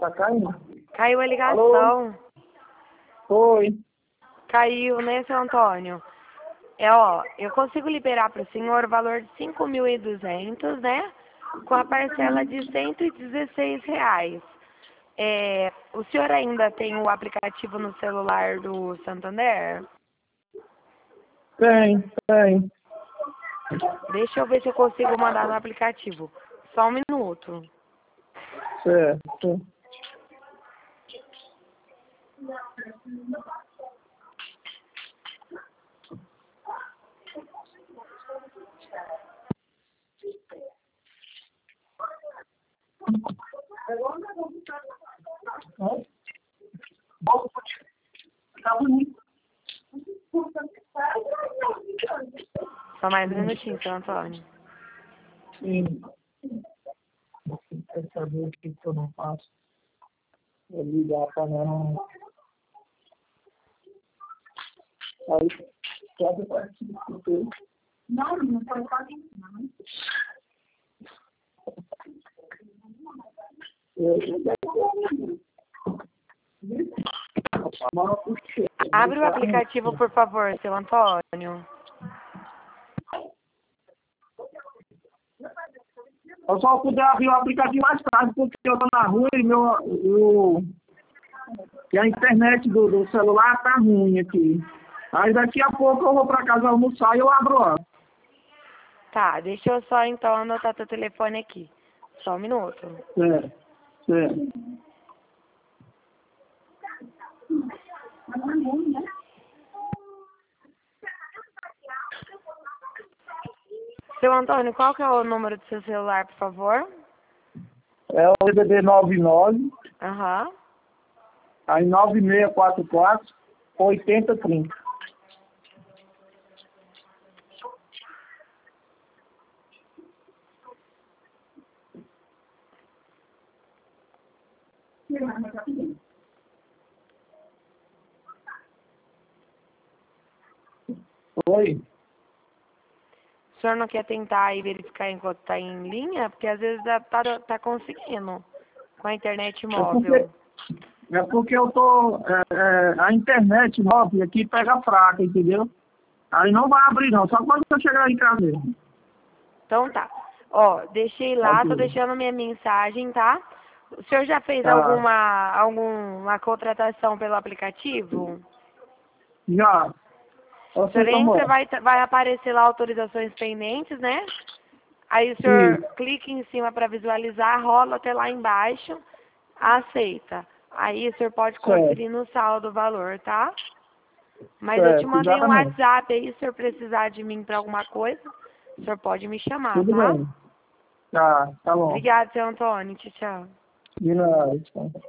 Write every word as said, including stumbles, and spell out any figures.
Tá caindo. Caiu a ligação. Alô? Oi. Caiu, né, seu Antônio? É, ó, eu consigo liberar para o senhor o valor de cinco mil e duzentos, né? Com a parcela de cento e dezesseis reais. É, o senhor ainda tem o aplicativo no celular do Santander? Tem, tem. Deixa eu ver se eu consigo mandar no aplicativo. Só um minuto. Certo. Só mais um minutinho, seu Antônio. Sim. Você quer saber o que, que eu não faço? É ligar para não. Aí, quer partir. Não, não pode fazer isso, não. Abre o aplicativo, por favor, seu Antônio. Eu só puder abrir o aplicativo mais tarde, porque eu tô na rua e meu, eu, e a internet do, do celular tá ruim aqui. Aí daqui a pouco eu vou para casa almoçar e eu abro lá. Tá, deixa eu só então anotar teu telefone aqui. Só um minuto. Certo, certo. Seu Antônio, qual que é o número do seu celular, por favor? É o D D D nove nove, Aham. aí nove seis quatro quatro, oito zero três zero. Oi? O senhor não quer tentar aí verificar enquanto tá em linha? Porque às vezes tá, tá, tá conseguindo com a internet É móvel. porque, é porque eu tô. É, é, a internet móvel aqui pega fraca, entendeu? Aí não vai abrir não, só quando eu chegar em casa mesmo. Então tá. Ó, deixei lá, tô Ok. deixando minha mensagem, tá? O senhor já fez Tá. alguma, alguma contratação pelo aplicativo? Já. O Eu sei senhor como entra, é. vai, vai aparecer lá autorizações pendentes, né? Aí o senhor Isso. clica em cima para visualizar, rola até lá embaixo, aceita. Aí o senhor pode Certo. conferir no saldo o valor, tá? Mas eu te Certo, mandei um exatamente. WhatsApp aí, se o senhor precisar de mim para alguma coisa, o senhor pode me chamar, Tudo tá? bem. Tá, tá bom. Obrigada, seu Antônio. Tchau, tchau. De nada. Tchau.